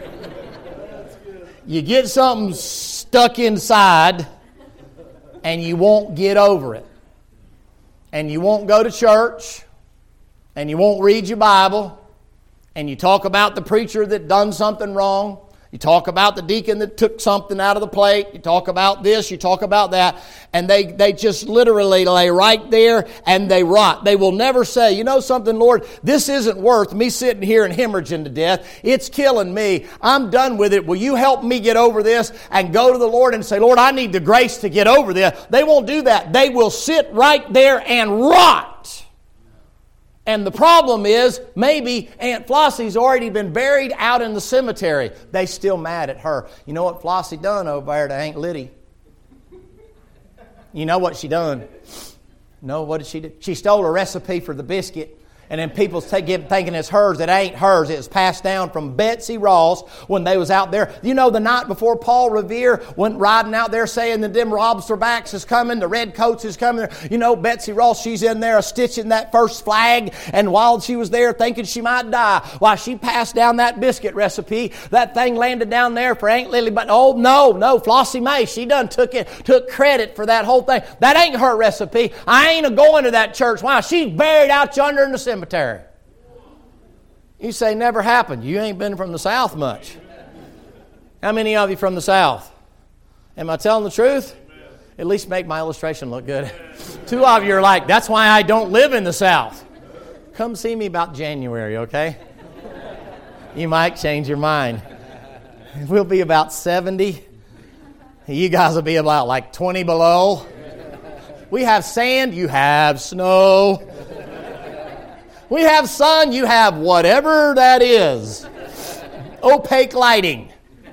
You get something stuck inside and you won't get over it. And you won't go to church and you won't read your Bible and you talk about the preacher that done something wrong. You talk about the deacon that took something out of the plate. You talk about this, you talk about that. And they just literally lay right there and they rot. They will never say, you know something, Lord, this isn't worth me sitting here and hemorrhaging to death. It's killing me. I'm done with it. Will you help me get over this? And go to the Lord and say, Lord, I need the grace to get over this. They won't do that. They will sit right there and rot. And the problem is, maybe Aunt Flossie's already been buried out in the cemetery. They still mad at her. You know what Flossie done over there to Aunt Liddy? You know what she done? No, what did she do? She stole a recipe for the biscuit. And then people thinking it's hers. It ain't hers. It was passed down from Betsy Ross when they was out there. You know, the night before Paul Revere went riding out there saying that them lobsterbacks is coming, the redcoats is coming. You know, Betsy Ross, she's in there stitching that first flag. And while she was there thinking she might die, while she passed down that biscuit recipe, that thing landed down there for Aunt Lily. But oh, no, Flossie Mae, she done took credit for that whole thing. That ain't her recipe. I ain't a-going to that church. Why? She's buried out yonder in the cemetery. You say, never happened. You ain't been from the South much. How many of you from the South? Am I telling the truth? At least make my illustration look good. 2 of you are like, that's why I don't live in the South. Come see me about January, okay? You might change your mind. We'll be about 70. You guys will be about like 20 below. We have sand, you have snow. We have sun, you have whatever that is. Opaque lighting.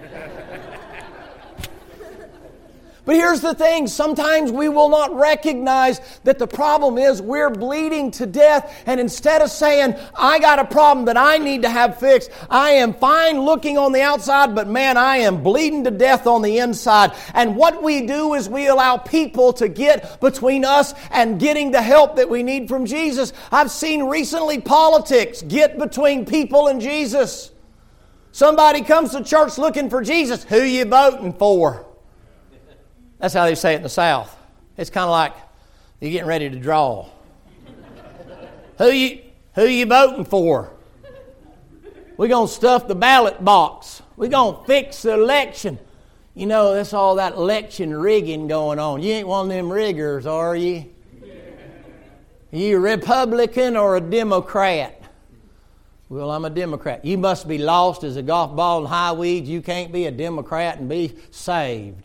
But here's the thing, sometimes we will not recognize that the problem is we're bleeding to death, and instead of saying, I got a problem that I need to have fixed, I am fine looking on the outside, but man, I am bleeding to death on the inside. And what we do is we allow people to get between us and getting the help that we need from Jesus. I've seen recently politics get between people and Jesus. Somebody comes to church looking for Jesus. Who you voting for? That's how they say it in the South. It's kind of like you're getting ready to draw. Who you voting for? We're going to stuff the ballot box. We're going to fix the election. You know, that's all that election rigging going on. You ain't one of them riggers, are you? You a Republican or a Democrat? Well, I'm a Democrat. You must be lost as a golf ball in high weeds. You can't be a Democrat and be saved.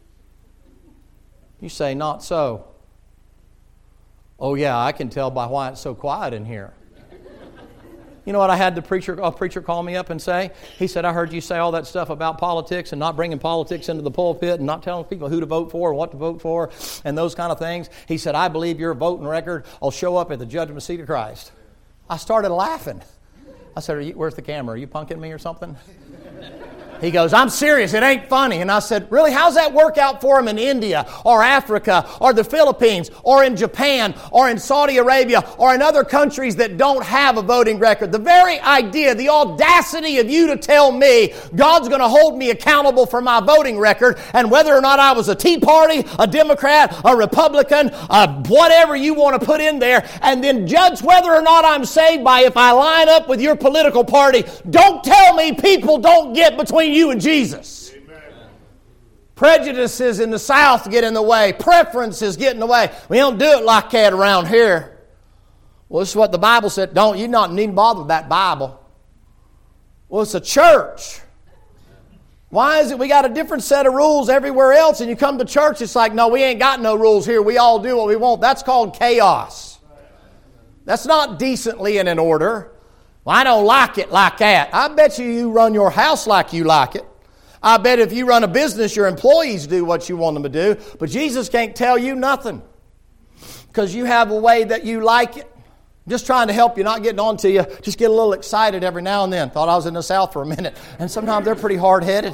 You say, not so. Oh, yeah, I can tell by why it's so quiet in here. You know what I had a preacher call me up and say? He said, I heard you say all that stuff about politics and not bringing politics into the pulpit and not telling people who to vote for and what to vote for and those kind of things. He said, I believe your voting record will show up at the judgment seat of Christ. I started laughing. I said, where's the camera? Are you punking me or something? He goes, I'm serious, it ain't funny. And I said, really, how's that work out for him in India or Africa or the Philippines or in Japan or in Saudi Arabia or in other countries that don't have a voting record? The very idea, the audacity of you to tell me God's going to hold me accountable for my voting record and whether or not I was a Tea Party, a Democrat, a Republican, whatever you want to put in there, and then judge whether or not I'm saved by if I line up with your political party. Don't tell me people don't get between you and Jesus. Amen. Prejudices in the South get in the way. Preferences get in the way. We don't do it like that around here. Well, this is what the Bible said. You not need to bother with that Bible. Well, it's a church. Why is it we got a different set of rules everywhere else, and you come to church, it's like, no, we ain't got no rules here. We all do what we want. That's called chaos. That's not decently and in order. Well, I don't like it like that. I bet you run your house like you like it. I bet if you run a business, your employees do what you want them to do. But Jesus can't tell you nothing because you have a way that you like it. Just trying to help you, not getting on to you. Just get a little excited every now and then. Thought I was in the South for a minute. And sometimes they're pretty hard-headed.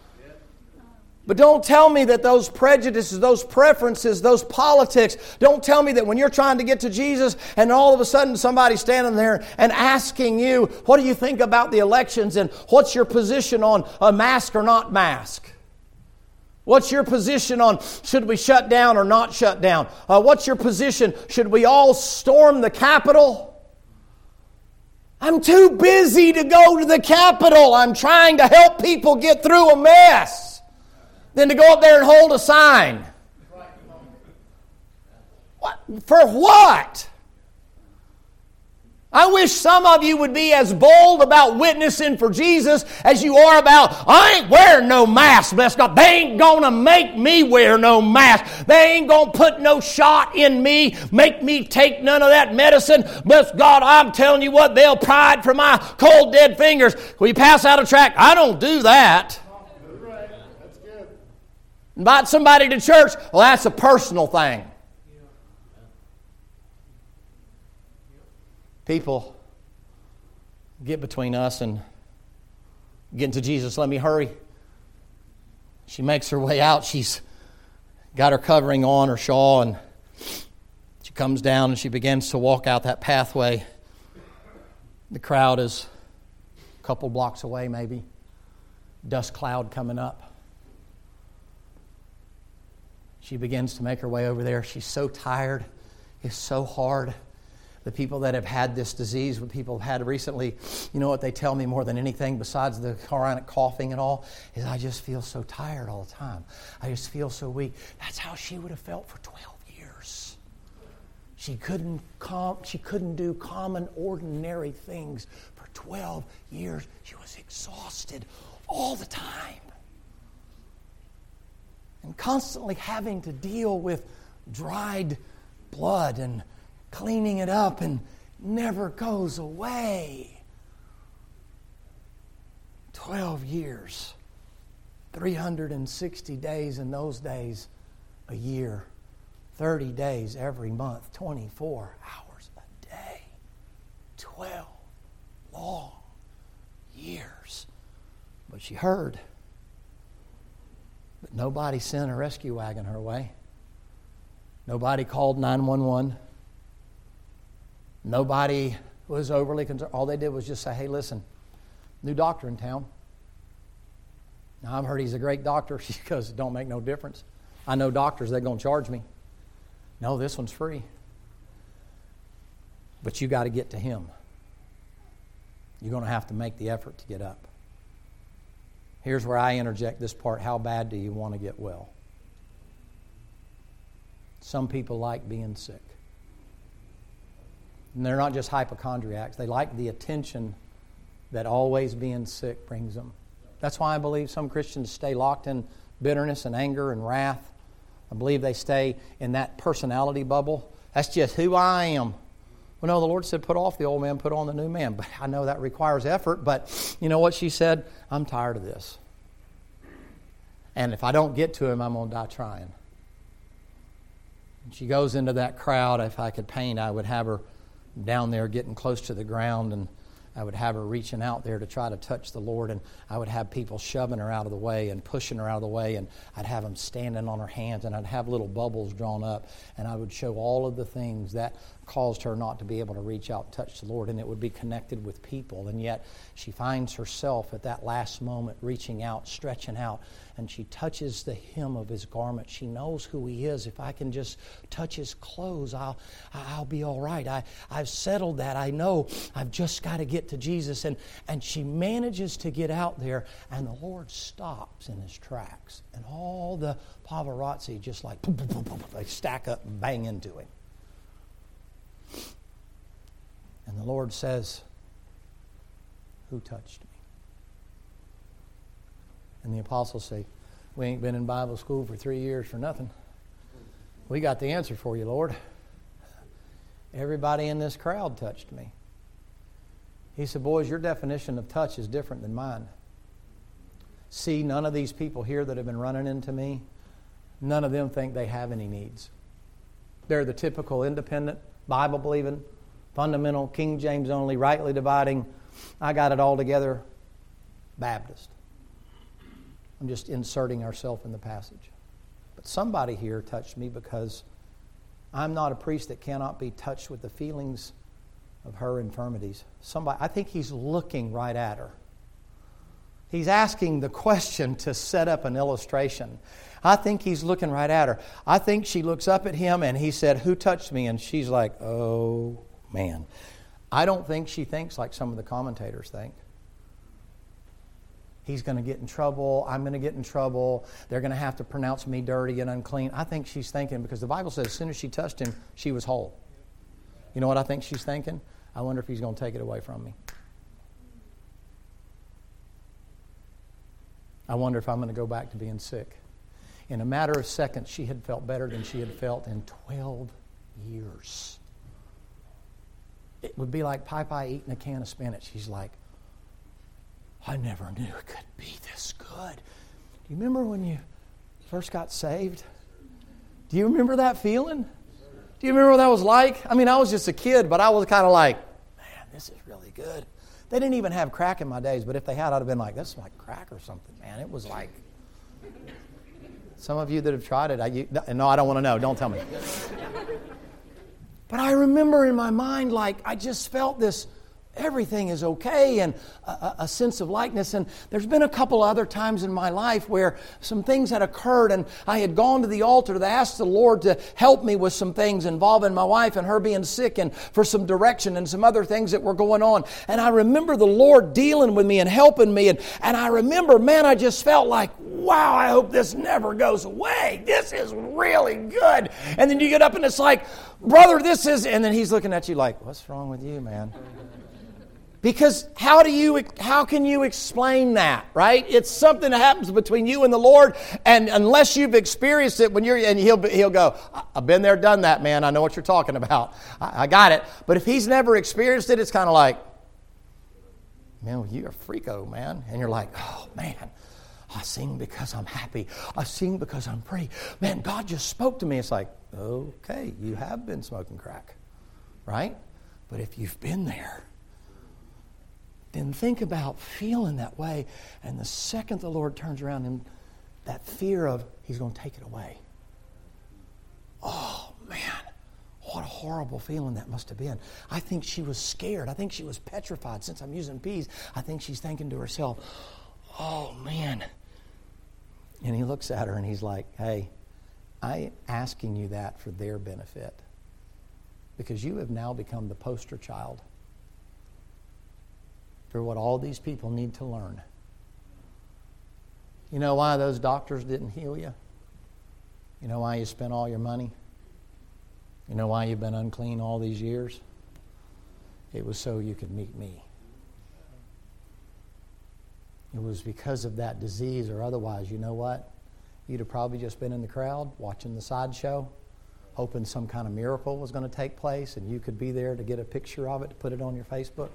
But don't tell me that those prejudices, those preferences, those politics, don't tell me that when you're trying to get to Jesus and all of a sudden somebody's standing there and asking you, what do you think about the elections and what's your position on a mask or not mask? What's your position on should we shut down or not shut down? What's your position? Should we all storm the Capitol? I'm too busy to go to the Capitol. I'm trying to help people get through a mess than to go up there and hold a sign. What? For what? I wish some of you would be as bold about witnessing for Jesus as you are about, I ain't wearing no mask, bless God. They ain't going to make me wear no mask. They ain't going to put no shot in me, make me take none of that medicine. Bless God, I'm telling you what, they'll pry it from my cold, dead fingers. Will you pass out a tract? I don't do that. Invite somebody to church, well, that's a personal thing. people get between us and getting to Jesus. Let me hurry. She makes her way out. She's got her covering on, her shawl, and she comes down and she begins to walk out that pathway. The crowd is a couple blocks away maybe. Dust cloud coming up. She begins to make her way over there. She's so tired. It's so hard. The people that have had this disease, what people have had recently, you know what they tell me more than anything besides the chronic coughing and all, is I just feel so tired all the time. I just feel so weak. That's how she would have felt for 12 years. She couldn't do common, ordinary things for 12 years. She was exhausted all the time. And constantly having to deal with dried blood and cleaning it up, and never goes away. 12 years. 360 days in those days a year. 30 days every month. 24 hours a day. 12 long years. But she heard. But nobody sent a rescue wagon her way. Nobody called 911. Nobody was overly concerned. All they did was just say, hey, listen, new doctor in town. Now, I've heard he's a great doctor. She goes, it don't make no difference. I know doctors, they're going to charge me. No, this one's free. But you got to get to him. You're going to have to make the effort to get up. Here's where I interject this part. How bad do you want to get well? Some people like being sick. And they're not just hypochondriacs. They like the attention that always being sick brings them. That's why I believe some Christians stay locked in bitterness and anger and wrath. I believe they stay in that personality bubble. That's just who I am. Well, no, the Lord said, put off the old man, put on the new man. But I know that requires effort. But you know what she said? I'm tired of this. And if I don't get to him, I'm going to die trying. And she goes into that crowd. If I could paint, I would have her down there getting close to the ground, and I would have her reaching out there to try to touch the Lord, and I would have people shoving her out of the way and pushing her out of the way, and I'd have them standing on her hands, and I'd have little bubbles drawn up, and I would show all of the things that caused her not to be able to reach out and touch the Lord, and it would be connected with people. And yet she finds herself at that last moment reaching out, stretching out, and she touches the hem of his garment. She knows who he is. If I can just touch his clothes, I'll be all right. I've settled that. I know I've just got to get to Jesus. And she manages to get out there, and the Lord stops in his tracks. And all the paparazzi just like, boom, boom, boom, boom, they stack up and bang into him. And the Lord says, who touched me? And the apostles say, we ain't been in Bible school for 3 years for nothing. We got the answer for you, Lord. Everybody in this crowd touched me. He said, boys, your definition of touch is different than mine. See, none of these people here that have been running into me, none of them think they have any needs. They're the typical independent, Bible-believing, fundamental, King James only, rightly dividing, I got it all together, Baptist. I'm just inserting ourselves in the passage. But somebody here touched me because I'm not a priest that cannot be touched with the feelings of her infirmities. Somebody, I think he's looking right at her. He's asking the question to set up an illustration. I think he's looking right at her. I think she looks up at him and he said, who touched me? And she's like, oh, man. I don't think she thinks like some of the commentators think. He's going to get in trouble. I'm going to get in trouble. They're going to have to pronounce me dirty and unclean. I think she's thinking, because the Bible says as soon as she touched him, she was whole. You know what I think she's thinking? I wonder if he's going to take it away from me. I wonder if I'm going to go back to being sick. In a matter of seconds, she had felt better than she had felt in 12 years. It would be like Popeye eating a can of spinach. He's like, I never knew it could be this good. Do you remember when you first got saved? Do you remember that feeling? Do you remember what that was like? I mean, I was just a kid, but I was kind of like, this is really good. They didn't even have crack in my days, but if they had, I'd have been like, this is like crack or something, man. It was like, some of you that have tried it, no, I don't want to know. Don't tell me. But I remember in my mind, like, I just felt this, everything is okay, and a sense of likeness. And there's been a couple other times in my life where some things had occurred, and I had gone to the altar to ask the Lord to help me with some things involving my wife and her being sick, and for some direction and some other things that were going on. And I remember the Lord dealing with me and helping me. And I remember, man, I just felt like, wow, I hope this never goes away. This is really good. And then you get up and it's like, brother, this is, and then he's looking at you like, what's wrong with you, man? Because how can you explain that, right? It's something that happens between you and the Lord, and unless you've experienced it, and he'll go, I've been there, done that, man. I know what you're talking about. I got it. But if he's never experienced it, it's kind of like, man, well, you're a freako, man. And you're like, oh, man, I sing because I'm happy. I sing because I'm free. Man, God just spoke to me. It's like, okay, you have been smoking crack, right? But if you've been there, then think about feeling that way, and the second the Lord turns around, and that fear of He's going to take it away. Oh, man, what a horrible feeling that must have been. I think she was scared. I think she was petrified. Since I'm using P's, I think she's thinking to herself, oh, man. And He looks at her and He's like, hey, I am asking you that for their benefit, because you have now become the poster child for what all these people need to learn. You know why those doctors didn't heal you? You know why you spent all your money? You know why you've been unclean all these years? It was so you could meet me. It was because of that disease, or otherwise, you know what? You'd have probably just been in the crowd watching the sideshow, hoping some kind of miracle was going to take place, and you could be there to get a picture of it, to put it on your Facebook.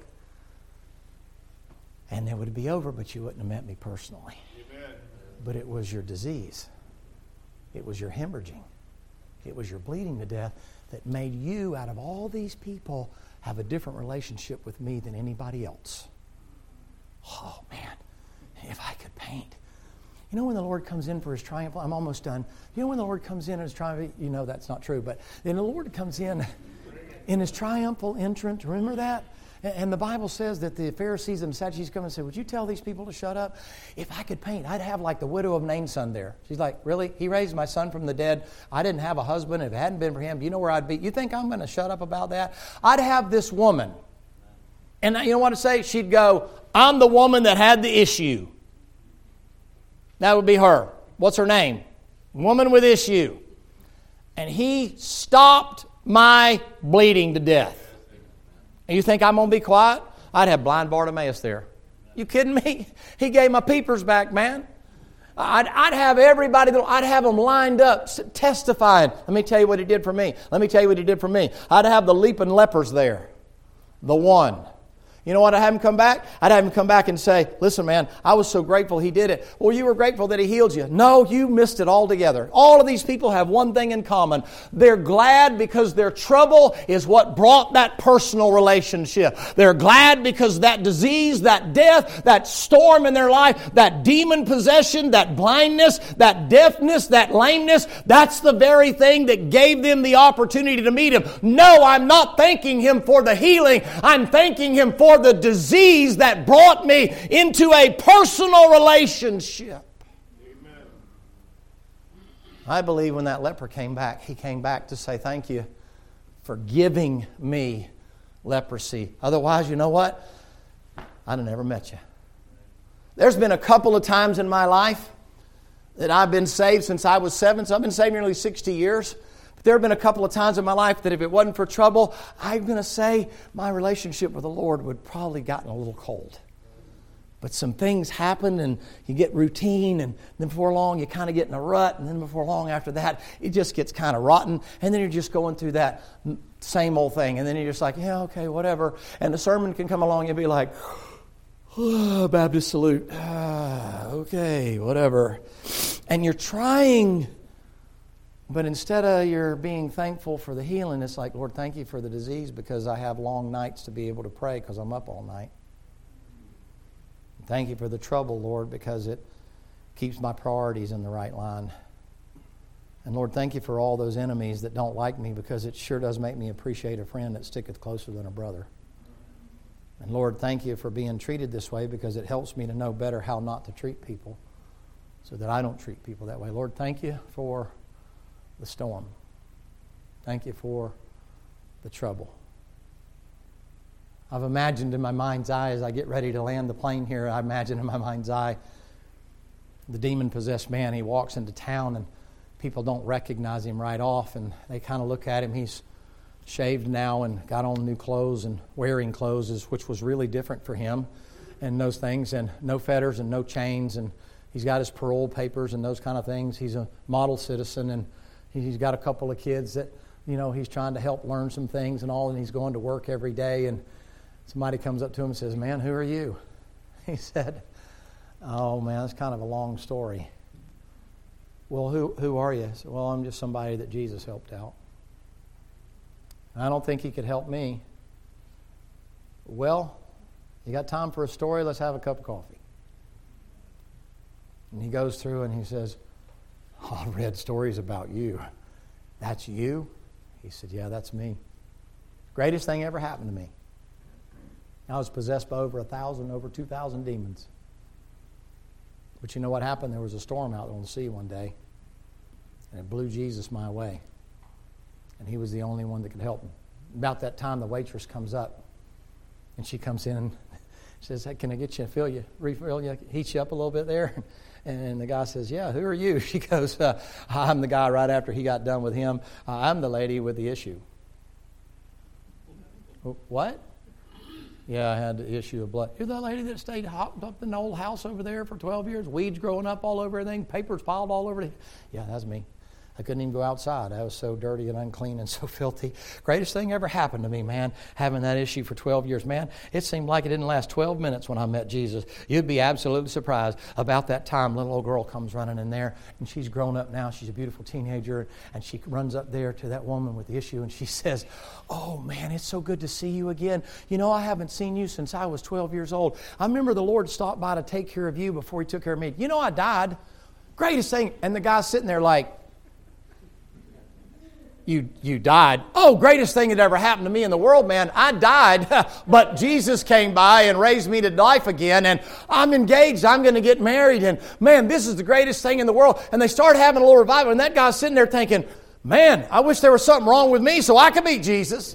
And it would be over, but you wouldn't have met me personally. Amen. But it was your disease. It was your hemorrhaging. It was your bleeding to death that made you, out of all these people, have a different relationship with me than anybody else. Oh, man, if I could paint. You know when the Lord comes in for His triumph, I'm almost done. You know when the Lord comes in His triumph, you know that's not true, but then the Lord comes in His triumphal entrance, remember that? And the Bible says that the Pharisees and Sadducees come and say, would you tell these people to shut up? If I could paint, I'd have like the widow of Nain's son there. She's like, really? He raised my son from the dead. I didn't have a husband. If it hadn't been for him, do you know where I'd be? You think I'm going to shut up about that? I'd have this woman. And you know what I'd say? She'd go, I'm the woman that had the issue. That would be her. What's her name? Woman with issue. And He stopped my bleeding to death. And you think I'm going to be quiet? I'd have blind Bartimaeus there. You kidding me? He gave my peepers back, man. I'd have everybody, I'd have them lined up, testifying. Let me tell you what He did for me. Let me tell you what He did for me. I'd have the leaping lepers there. The one. You know what I'd have him come back? I'd have him come back and say, listen, man, I was so grateful he did it. Well, you were grateful that he healed you. No, you missed it altogether. All of these people have one thing in common. They're glad because their trouble is what brought that personal relationship. They're glad because that disease, that death, that storm in their life, that demon possession, that blindness, that deafness, that lameness, that's the very thing that gave them the opportunity to meet Him. No, I'm not thanking Him for the healing. I'm thanking Him for the disease that brought me into a personal relationship. Amen. I believe when that leper came back, he came back to say thank you for giving me leprosy. Otherwise, you know what? I'd have never met you. There's been a couple of times in my life that I've been saved since I was 7, so I've been saved nearly 60 years. There have been a couple of times in my life that if it wasn't for trouble, I'm going to say my relationship with the Lord would probably gotten a little cold. But some things happen and you get routine, and then before long you kind of get in a rut, and then before long after that it just gets kind of rotten, and then you're just going through that same old thing, and then you're just like, yeah, okay, whatever. And the sermon can come along and be like, oh, Baptist salute, okay, whatever. And you're trying But instead of your being thankful for the healing, it's like, Lord, thank you for the disease because I have long nights to be able to pray because I'm up all night. Thank you for the trouble, Lord, because it keeps my priorities in the right line. And Lord, thank you for all those enemies that don't like me because it sure does make me appreciate a friend that sticketh closer than a brother. And Lord, thank you for being treated this way because it helps me to know better how not to treat people so that I don't treat people that way. Lord, thank you for the storm. Thank you for the trouble. I've imagined in my mind's eye as I get ready to land the plane here, I imagine in my mind's eye the demon-possessed man. He walks into town and people don't recognize him right off, and they kind of look at him. He's shaved now and got on new clothes and wearing clothes, which was really different for him, and those things, and no fetters and no chains, and he's got his parole papers and those kind of things. He's a model citizen, and he's got a couple of kids that, he's trying to help learn some things and all, and he's going to work every day, and somebody comes up to him and says, "Man, who are you?" He said, "Oh, man, that's kind of a long story." "Well, who are you?" I said, "Well, I'm just somebody that Jesus helped out. I don't think he could help me." "Well, you got time for a story? Let's have a cup of coffee." And he goes through and he says, "Oh, I read stories about you." "That's you?" He said, "Yeah, that's me. Greatest thing ever happened to me. I was possessed by over 2,000 demons. But you know what happened? There was a storm out on the sea one day, and it blew Jesus my way. And he was the only one that could help me." About that time, the waitress comes up, and she comes in and says, "Hey, can I get you refill you, heat you up a little bit there?" And the guy says, "Yeah, who are you?" She goes, "I'm the guy right after he got done with him. I'm the lady with the issue." "What?" "Yeah, I had the issue of blood." "You're the lady that stayed hopped up in the old house over there for 12 years, weeds growing up all over everything, papers piled all over it?" "Yeah, that's me. I couldn't even go outside. I was so dirty and unclean and so filthy. Greatest thing ever happened to me, man, having that issue for 12 years. Man, it seemed like it didn't last 12 minutes when I met Jesus. You'd be absolutely surprised. About that time, little old girl comes running in there, and she's grown up now. She's a beautiful teenager, and she runs up there to that woman with the issue, and she says, "Oh, man, it's so good to see you again. I haven't seen you since I was 12 years old. I remember the Lord stopped by to take care of you before he took care of me. I died. Greatest thing." And the guy's sitting there like, You died? "Oh, greatest thing that ever happened to me in the world, man. I died, but Jesus came by and raised me to life again, and I'm engaged. I'm going to get married, and man, this is the greatest thing in the world." And they started having a little revival, and that guy's sitting there thinking, "Man, I wish there was something wrong with me so I could meet Jesus."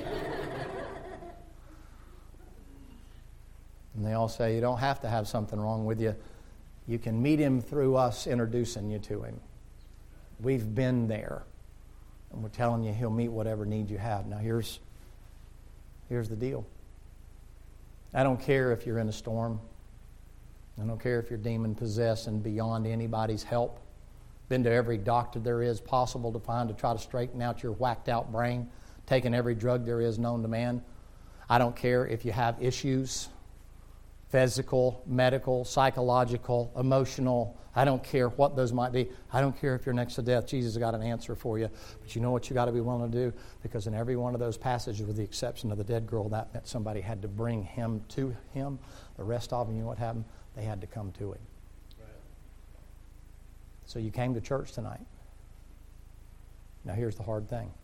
And they all say, you don't have to have something wrong with you. You can meet him through us introducing you to him. We've been there. And we're telling you he'll meet whatever need you have. Now here's the deal. I don't care if you're in a storm. I don't care if you're demon-possessed and beyond anybody's help. Been to every doctor there is possible to find to try to straighten out your whacked-out brain. Taken every drug there is known to man. I don't care if you have issues. Physical, medical, psychological, emotional. I don't care what those might be. I don't care if you're next to death. Jesus has got an answer for you. But you know what you got to be willing to do? Because in every one of those passages, with the exception of the dead girl, that meant somebody had to bring him to him. The rest of them, you know what happened? They had to come to him. Right. So you came to church tonight. Now here's the hard thing.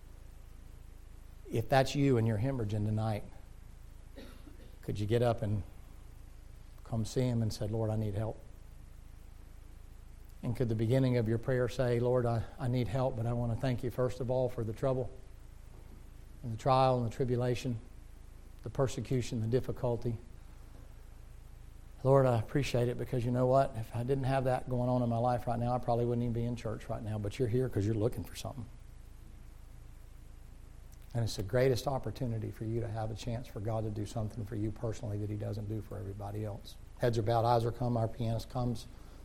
If that's you and you're hemorrhaging tonight, could you get up and come see him and said, "Lord, I need help"? And could the beginning of your prayer say, "Lord, I need help, but I want to thank you first of all for the trouble and the trial and the tribulation, the persecution, the difficulty. Lord, I appreciate it because you know what? If I didn't have that going on in my life right now, I probably wouldn't even be in church right now. But you're here because you're looking for something. And it's the greatest opportunity for you to have a chance for God to do something for you personally that he doesn't do for everybody else." Heads are bowed, eyes are come, our pianist comes.